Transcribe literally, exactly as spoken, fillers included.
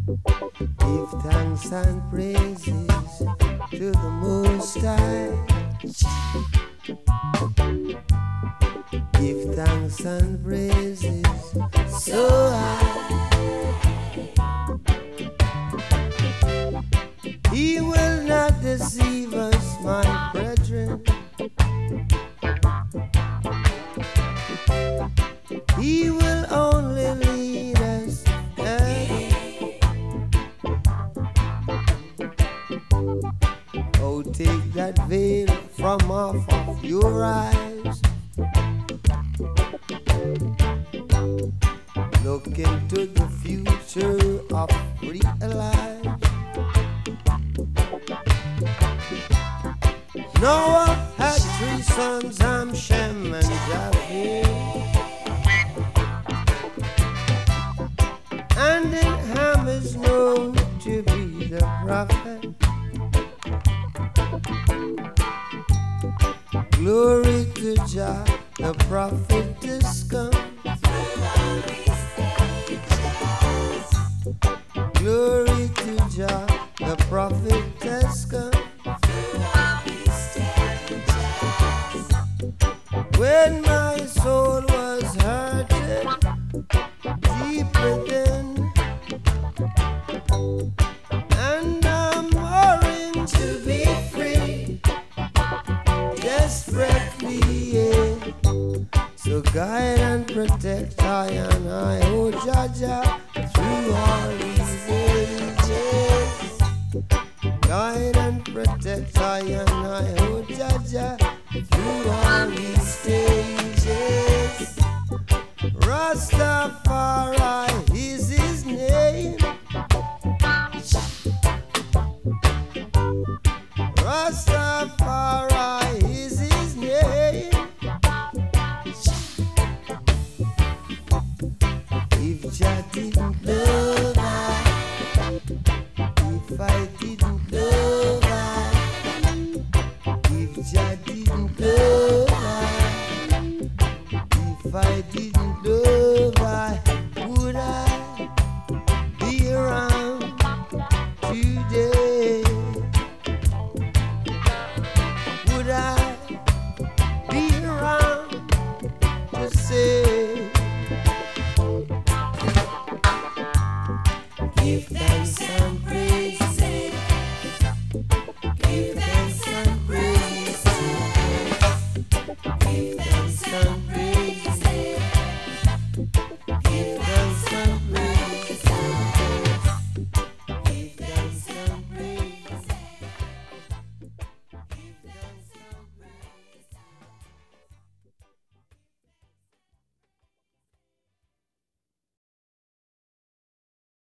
Give thanks and praises to the Most High. Give thanks and praises so high. He will not deceive us, my brethren. He will only lead us. Oh, take that veil from off of your eyes. Look into the future of real life. Noah had three sons, Ham, Shem, and Japheth. And then Ham is known to be the prophet. Glory to Jah, the prophet is come. Glory to Jah, the prophet has come. When my soul was hurted deep within, and I'm warring to be free, desperately, yeah. So guide and protect I and I, oh Jah Jah, through all these ages. Guide and protect I and I, oh Jah Jah, through all these stages. Rastafari is his name. Rastafari is his name. If Jah didn't love I, if I didn't love I, if Jah didn't love I, if I didn't love I, would I be around today? Would I be around to say, give thanks?